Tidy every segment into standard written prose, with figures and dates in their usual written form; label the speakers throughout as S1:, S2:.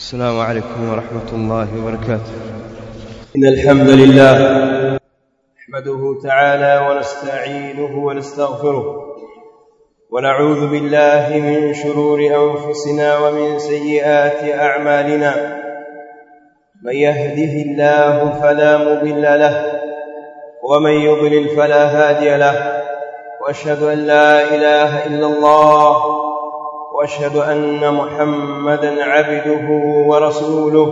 S1: السلام عليكم ورحمة الله وبركاته.
S2: إن الحمد لله نحمده تعالى ونستعينه ونستغفره ونعوذ بالله من شرور أنفسنا ومن سيئات أعمالنا. من يهده الله فلا مضل له ومن يضلل فلا هادي له، وأشهد أن لا إله إلا الله وأشهد أن محمدًا عبده ورسوله.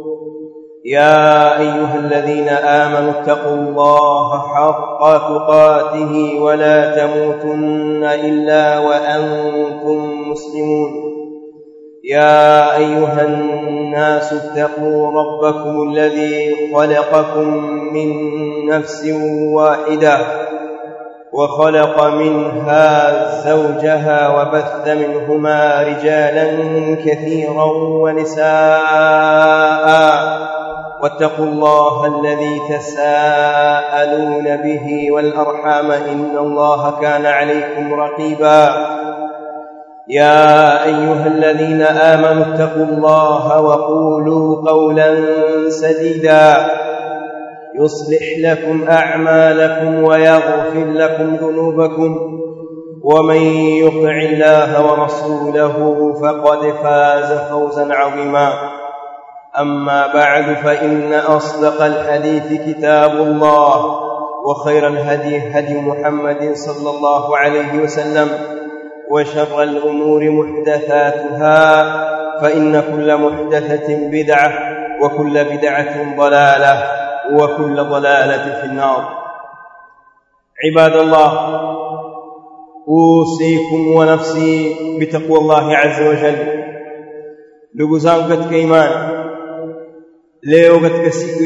S2: يا أيها الذين آمنوا اتقوا الله حق تقاته ولا تموتن إلا وأنتم مسلمون. يا أيها الناس اتقوا ربكم الذي خلقكم من نفس واحدة وخلق منها زوجها وبث منهما رجالا كثيرا ونساء، واتقوا الله الذي تساءلون به والأرحام إن الله كان عليكم رقيبا. يا أيها الذين آمنوا اتقوا الله وقولوا قولا سديدا يصلح لكم أعمالكم ويغفر لكم ذنوبكم، ومن يطع الله ورسوله فقد فاز فوزا عظيما. أما بعد، فإن أصدق الحديث كتاب الله، وخير الهدي هدي محمد صلى الله عليه وسلم، وشر الأمور محدثاتها، فإن كل محدثة بدعة وكل بدعة ضلالة وكل ضلالة في النار. عباد الله، أوصيكم ونفسي بتقوى الله عز وجل. ndugu zangu katika imani, leo katika siku ya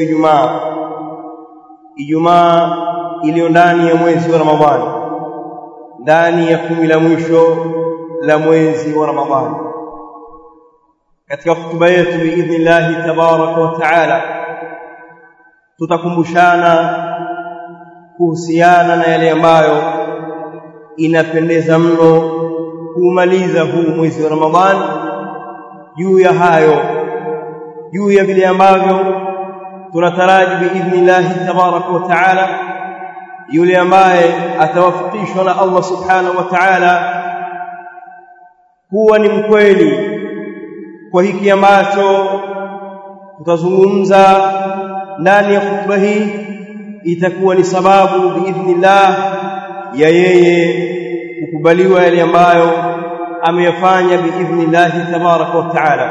S2: Ijumaa iliyo ndani ya mwezi wa Ramadhani, ndani ya 10 la mwisho la mwezi wa Ramadhani, katika hutuba yetu biidhnillahi tabaraka wa taala tutakumbushana kuhusiana na yale ambayo inapendeza mno kumaliza huu mwezi wa Ramadhani, juu ya hayo, juu ya vile ambavyo tunataraji biidhnillahi tabaraka wa taala yule ambaye atawafikishwa na Allah subhanahu wa ta'ala kuwa ni mkweli kwa hiki ambacho tutazungumza ndani ya hutuba hii, itakuwa ni sababu biidhnillah ya yeye kukubaliwa yale ambayo ameyafanya biidhnillah tabaraka wa taala.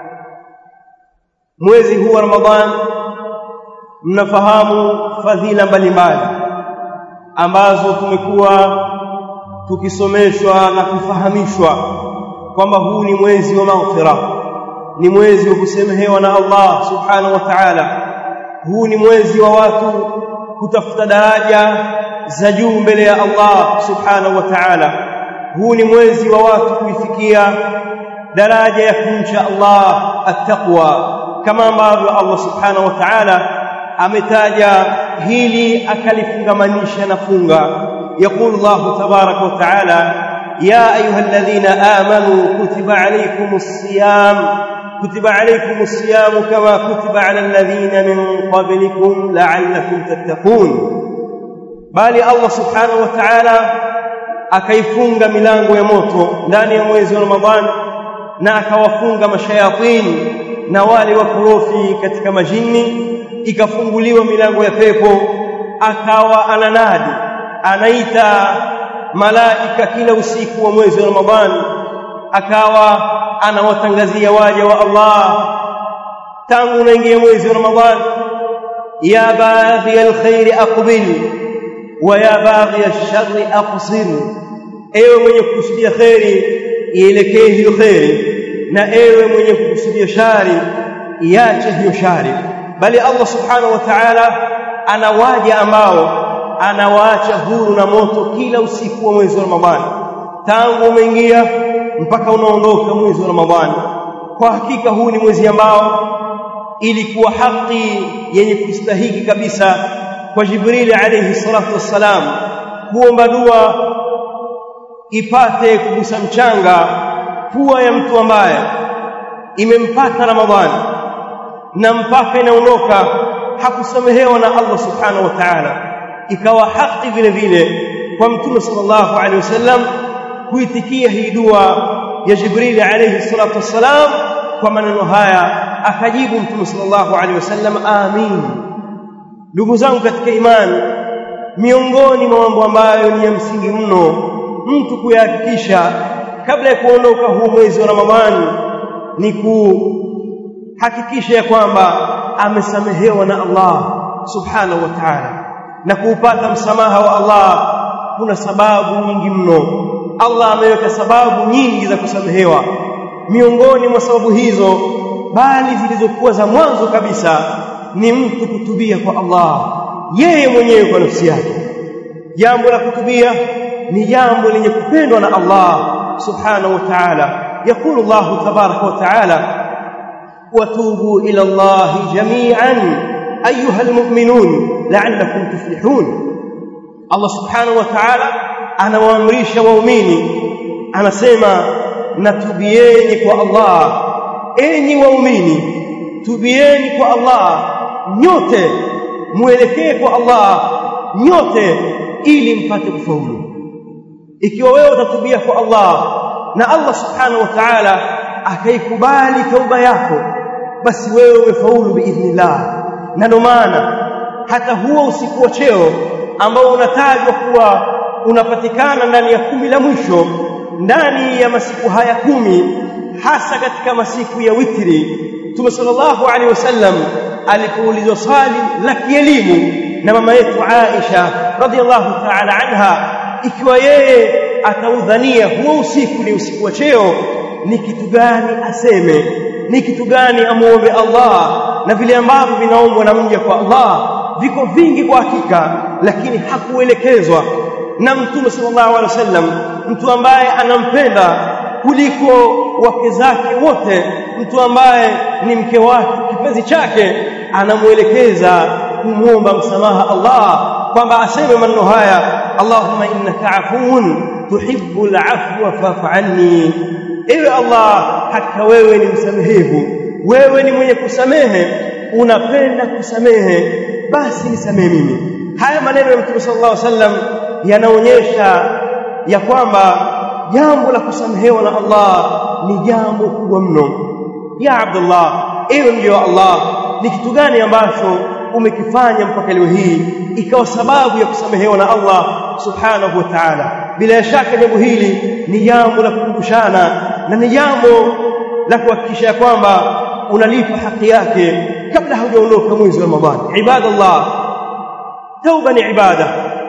S2: Mwezi huu wa Ramadhan, mnafahamu fadhila mbalimbali ambazo tumekuwa tukisomeshwa na kufahamishwa kwamba huu ni mwezi wa maghfira, ni mwezi wa kusamehewa na Allah subhanahu wa ta'ala. Huu ni mwezi wa watu kutafuta daraja za juu mbele ya Allah subhanahu wa ta'ala. Huu ni mwezi wa watu kuifikia daraja ya kumcha Allah, at-taqwa, kama ambavyo Allah subhanahu wa ta'ala ametaja hili akalifungamanisha na funga. Yaqulu Allah tabaraka wa ta'ala: ya ayyuhalladhina amanu kutiba alaykumus siyam kama kutiba ala alladhina min qablikum la'allakum tattaqun. Bali Allah subhanahu wa ta'ala akaifunga milango ya moto ndani ya mwezi wa Ramadhani, na akawafunga mashayatini na wale wakorofi katika majini, ikafunguliwa milango ya pepo. Akawa ananadi, anaita malaika kila usiku wa mwezi wa Ramadhani, akawa anawatangazia waja wa Allah tangu unaingia mwezi wa Ramadhani: ya baghi alkhairi aqbil wa ya baghi alsharri aqsir. Ewe mwenye kukusudia khairi, ielekee hiyo khairi, na ewe mwenye kukusudia shari, iache hiyo shari. Bali Allah subhanahu wa ta'ala anawaja ambao anawaacha huru na moto kila usiku wa mwezi wa Ramadhani, tangu umeingia mpaka unaondoka mwezi wa Ramadhani. Kwa hakika huu ni mwezi ambao ilikuwa haki yenye kustahiki kabisa kwa Jibril alayhi salatu wassalam kuomba dua ipate kugusa mchanga pua ya mtu ambaye imempata Ramadhani na mpaka inaondoka hakusamehewa na Allah subhanahu wa ta'ala, ikawa haki vile vile kwa Mtume sallallahu alaihi wasallam kuitikia hii dua ya Jibril alayhi salatu wassalam kwa maneno haya, akajibu Mtume sallallahu alaihi wasallam amin. Ndugu zangu katika imani, miongoni mwa mambo ambayo ni ya msingi mno mtu kuyahakikisha kabla ya kuondoka huu mwezi wa Ramadhani ni kuhakikisha ya kwamba amesamehewa na Allah subhanahu wa ta'ala. Na kuupata msamaha wa Allah kuna sababu nyingi mno. Allah ameweka sababu nyingi za kusamehewa. Miongoni mwa sababu hizo, bali zilizokuwa za mwanzo kabisa, ni mtu kutubia kwa Allah yeye mwenyewe kwa nafsi yake. Jambo la kutubia ni jambo lenye kupendwa na Allah subhanahu wa ta'ala. Yaqulu Allah tabaraka wa ta'ala, watubu ila Allah jami'an ayuha almu'minun la'allakum tuflihun. Allah subhanahu wa ta'ala anawaamrisha waumini, anasema natubieni kwa Allah, enyi waumini tubieni kwa Allah nyote, muelekee kwa Allah nyote ili mpate kufaulu. Ikiwa wewe utatubia kwa Allah na Allah subhanahu wa ta'ala akaikubali tauba yako, basi wewe umefaulu biidhnillah. Na ndio maana hata huo usiku wa cheo ambao unatajwa kuwa unapatikana ndani ya 10 la mwisho, ndani ya masiku haya 10, hasa katika masiku ya witri, Mtume sallallahu alaihi wasallam alipoulizwa swali la kielimu na mama yetu Aisha radhiallahu ta'ala anha, ikiwa yeye ataudhania huo usiku ni usiku wa cheo, ni kitu gani aseme, ni kitu gani amuombe Allah? Na vile ambavyo vinaombwa na mja kwa Allah viko vingi kwa hakika, lakini hakuelekezwa na Mtume sallallahu alaihi wasallam, mtu ambaye anampenda kuliko wake zake wote, mtu ambaye ni mke wake kipenzi chake, anamuelekeza kumuomba msamaha Allah, kwamba aseme maneno haya, Allahumma innaka afuun tuhibbul afwa fa'fu anni. Ewe Allah, hakika wewe ni msamehevu, wewe ni mwenye kusamehe, unapenda kusamehe, basi nisamehe mimi. Haya maneno ya Mtume sallallahu alaihi wasallam yanaonyesha ya kwamba jambo la kusamehewa na Allah ni jambo kubwa mno. Ya Abdullah, ewe mja wa Allah, ni kitu gani ambacho umekifanya mpaka leo hii ikawa sababu ya kusamehewa na Allah subhanahu wa ta'ala? Bila shaka jambo hili ni jambo la kukumbushana na ni jambo la kuhakikisha kwamba unalipa haki yake kabla hujaondoka mwezi wa Ramadhani. Ibadallah, tauba ni ibada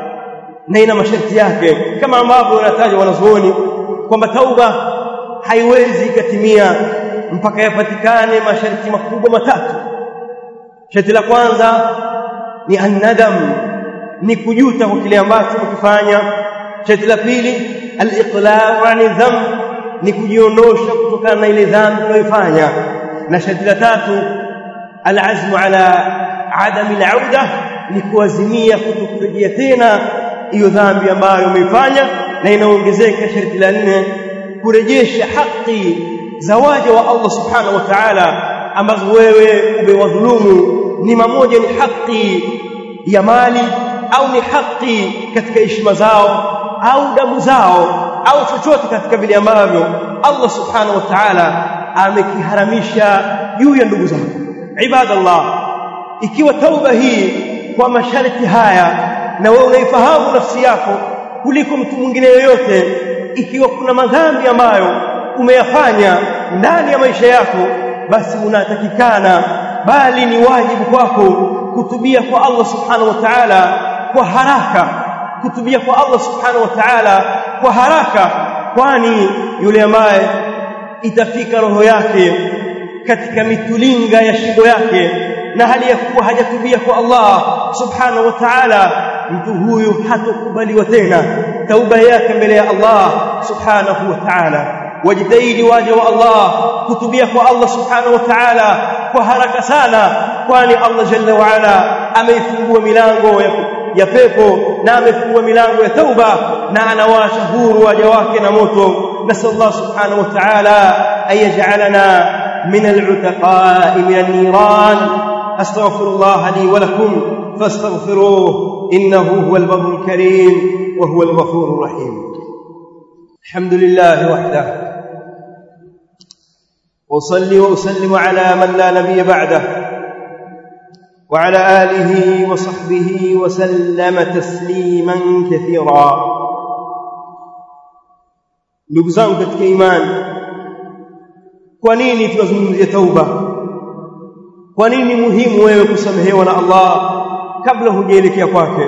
S2: na ina masharti yake, kama ambavyo wanataja wanazuoni kwamba tauba haiwezi ikatimia mpaka yapatikane masharti makubwa matatu. Sharti la kwanza ni an-nadam, ni kujuta kwa kile ambacho umekifanya. Sharti la pili al-iqla'u 'ani dhanb, ni kujiondosha kutokana na ile dhambi unayofanya. Na sharti la tatu al-'azmu 'ala 'adami al-'auda, ni kuazimia kutokurejea tena hiyo dhambi ambayo umeifanya. Na inaongezeka sharti la 4, kurejesha haki za waja wa Allah subhanahu wa ta'ala ambazo wewe umewadhulumu. Ni mamoja ni haki ya mali, au ni haki katika heshima zao, au damu zao, au chochote katika vile ambavyo Allah subhanahu wa ta'ala amekiharamisha juu ya ndugu zao. Ibadallah, ikiwa tauba hii kwa masharti haya na wewe unaifahamu nafsi yako kuliko mtu mwingine yoyote, ikiwa kuna madhambi ambayo umeyafanya ndani ya maisha yako, basi unatakikana, bali ni wajibu kwako kutubia kwa Allah subhanahu wa ta'ala kwa haraka, kutubia kwa Allah subhanahu wa ta'ala kwa haraka, kwani yule ambaye itafika roho yake katika mitulinga ya shingo yake na hali ya kuwa hajatubia kwa Allah subhanahu wa ta'ala, mtu huyu hatokubaliwa tena tauba yake mbele ya Allah subhanahu wa ta'ala. Wajitahidi waja wa Allah kutubia kwa Allah subhanahu wa ta'ala kwa haraka sana, kwani Allah jalla wa ala ameifungua milango ya pepo na amefungua milango ya tauba, na anawasha huru waja wake na moto. Nasallallahu subhanahu wa ta'ala ayaj'alana من العتقاء من النيران. أستغفر الله لي ولكم فاستغفروه إنه هو البر الكريم وهو الغفور الرحيم. الحمد لله وحده، وصلي وأسلم على من لا نبي بعده، وعلى آله وصحبه وسلم تسليما كثيرا. ndugu zangu katika imani, kwa nini tunazungumzia tauba? Kwa nini muhimu wewe kusamehewa na Allah kabla hujaelekea kwake?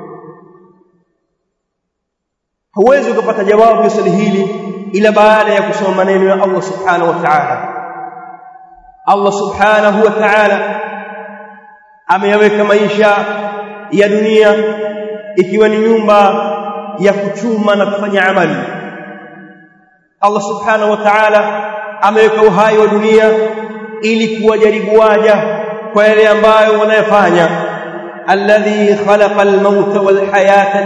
S2: Huwezi kupata jawabu ya swali hili ila baada ya kusoma maneno ya Allah subhanahu wa ta'ala. Allah subhanahu wa ta'ala ameyaweka maisha ya dunia ikiwa ni nyumba ya kuchuma na kufanya amali. Allah subhanahu wa ta'ala ameweka uhai wa dunia ili kuwajaribu waja kwa yale ambayo wanayofanya. Alladhi khalaqa al-mauta wal hayata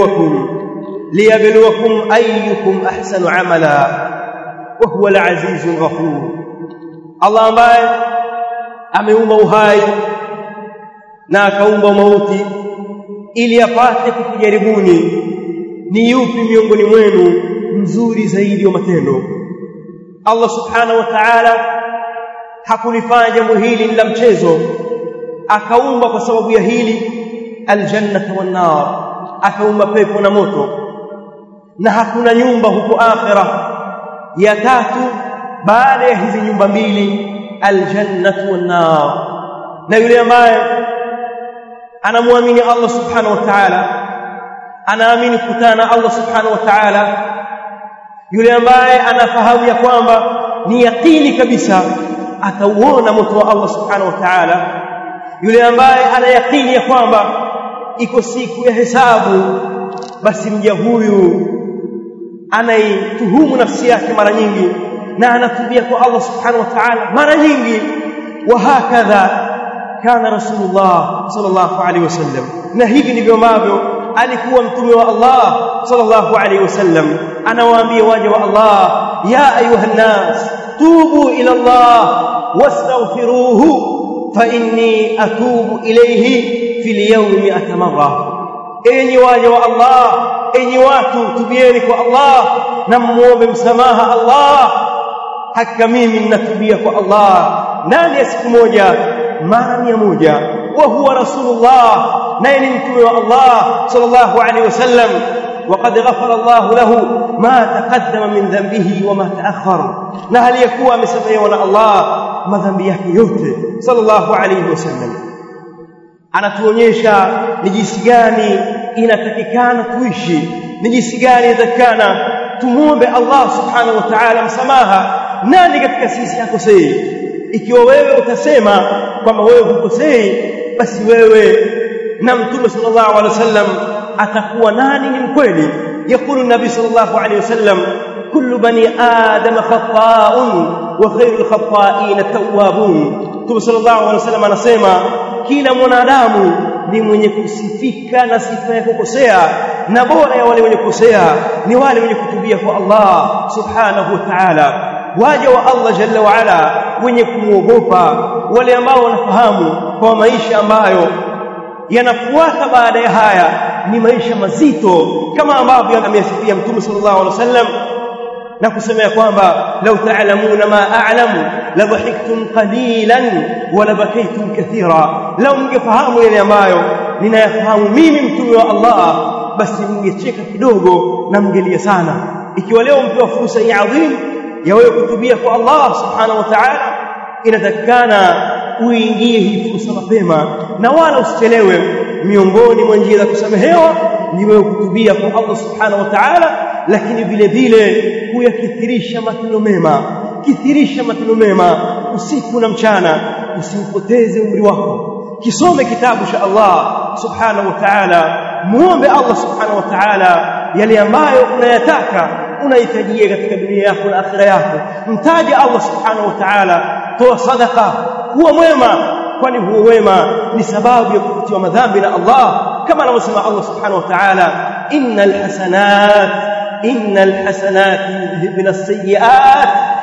S2: liyabluwakum ayyukum ahsanu amala wa huwa al-azizul ghafur. Allah ambaye ameumba uhai na akaumba mauti ili apate kukujaribuni ni yupi miongoni mwenu mzuri zaidi wa matendo. Allah subhanahu wa ta'ala hakulifanya jambo hili la mchezo, akaumba kwa sababu ya hili aljannata wan nar, akaumba pepo na moto. Na hakuna nyumba huko akhira ya tatu baada ya hizi nyumba mbili, aljannatu wan nar. Na yule ambaye anamwamini Allah subhanahu wa ta'ala, anaamini kukutana na Allah subhanahu wa ta'ala, yule ambaye anafahamu ya kwamba ni yakini kabisa atauona moto wa Allah subhanahu wa ta'ala, yule ambaye anayakini ya kwamba iko siku ya hesabu, basi mja huyu anaituhumu nafsi yake mara nyingi na anatubia kwa Allah subhanahu wa ta'ala mara nyingi. Wa hakadha kana Rasulullah sallallahu alaihi wasallam, na hivi ndivyo ambavyo alikuwa mtume wa Allah sallallahu alaihi wasallam. Anawaambia waja wa Allah, ya ayuha nas tubu ila Allah wastaghfiruhu fa inni atubu ilayhi fil yawmi atamarra. Enyi waja wa Allah, enyi watu, tubieni kwa Allah na muombe msamaha Allah. Hakika mimi ninatubia kwa Allah ndani ya siku moja mara 100. Wa huwa Rasulullah, naye ni mtume wa Allah sallallahu alaihi wasallam. وقد غفر الله له ما تقدم من ذنبه وما تأخر, na hali yakuwa amesamehewa na Allah madhambi yake yote sallallahu alayhi wasallam. Anatuonyesha ni jinsi gani inatakikana tuishi, ni jinsi gani inatakikana tumuombe Allah subhanahu wa ta'ala msamaha. Nani katika sisi hakosei? Ikiwa wewe utasema kwamba wewe hukosei, basi wewe na mtume sallallahu alayhi wasallam atakuwa nani ni mkweli? Yakulu nabii sallallahu alayhi wasallam, kullu bani adam khata'un wa khairul khata'in at-tawwabun. Mtume sallallahu alayhi wasallam anasema kila mwanadamu ni mwenye kusifika na sifa ya kukosea, na bora ya wale wenye kukosea ni wale wenye kutubia kwa Allah subhanahu wa ta'ala. Waja wa Allah jalla wa ala wenye kumuogopa, wale ambao wanafahamu kwa maisha ambayo yanafuata baada ya haya ni maisha mazito, kama ambavyo ameyasifia Mtume sallallahu alaihi wasallam na kusema kwamba law ta'lamuna ma a'lamu la dhahiktum qalilan wa la bakaytum kathira. Law mngefahamu yale ambayo ninayafahamu mimi mtume wa Allah, basi mngecheka kidogo na mngelia sana. Ikiwa leo mpewa fursa hii adhim ya wewe kutubia kwa Allah subhanahu wa ta'ala, inatakikana uingie hii fursa mapema na wala usichelewe. Miongoni mwa njia za kusamehewa ni wewe kutubia kwa Allah subhanahu wa ta'ala, lakini vile vile kuyakithirisha matendo mema. Kithirisha matendo mema usiku na mchana, usiupoteze umri wako. Kisome kitabu cha Allah subhanahu wa ta'ala, muombe Allah subhanahu wa ta'ala yale ambayo unayataka unahitajia katika dunia yako na akhira yako. Mtaje Allah subhanahu wa ta'ala, toa sadaqa, kuwa mwema, kwani huo wema ni sababu ya kufutiwa madhambi na Allah, kama anavyosema Allah subhanahu wa ta'ala, innal hasanat yudhhibna as-sayyi'at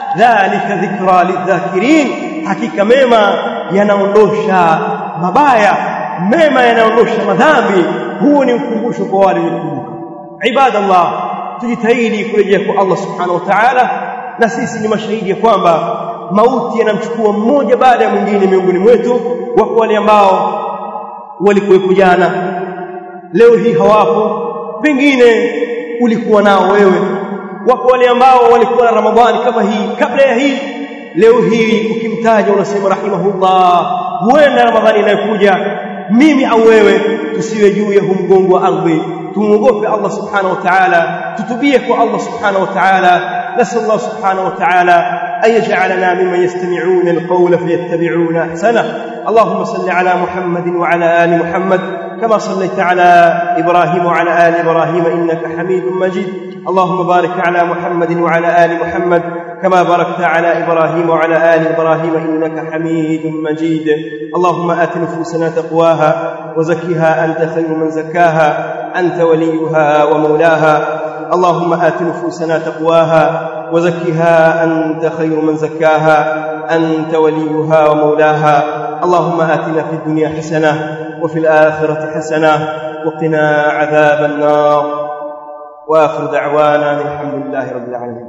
S2: dhalika dhikra lidhakirin, hakika mema yanaondosha mabaya, mema yanaondosha madhambi. Huu ni ukumbusho kwa wale waliokumbuka. Ibadallah, tujitahidi kurejea kwa Allah subhanahu wa ta'ala, na sisi ni mashahidi ya kwamba mauti yanamchukua mmoja baada ya mwingine miongoni mwetu. Wako wale ambao walikuwepo jana, leo hii hawapo, pengine ulikuwa nao wewe. Wako wale ambao walikuwa na Ramadhani kama hii kabla ya hii, leo hii ukimtaja unasema rahimahullah. Huenda Ramadhani inayokuja mimi au wewe tusiwe juu ya mgongo wa ardhi. Tumuogope Allah subhanahu wa ta'ala, tutubie kwa Allah subhanahu wa ta'ala. نسأل الله سبحانه وتعالى أن يجعلنا ممن يستمعون القول فيتبعون أحسنه. اللهم صل على محمد وعلى آل محمد كما صليت على إبراهيم وعلى آل إبراهيم إنك حميد مجيد. اللهم بارك على محمد وعلى آل محمد كما باركت على إبراهيم وعلى آل إبراهيم إنك حميد مجيد. اللهم آت نفوسنا تقواها وزكها أنت خير من زكاها أنت وليها ومولاها. اللهم آت نفوسنا تقواها وزكها أنت خير من زكاها أنت وليها ومولاها. اللهم آتنا في الدنيا حسنة وفي الآخرة حسنة وقنا عذاب النار. وآخر دعوانا الحمد لله رب العالمين.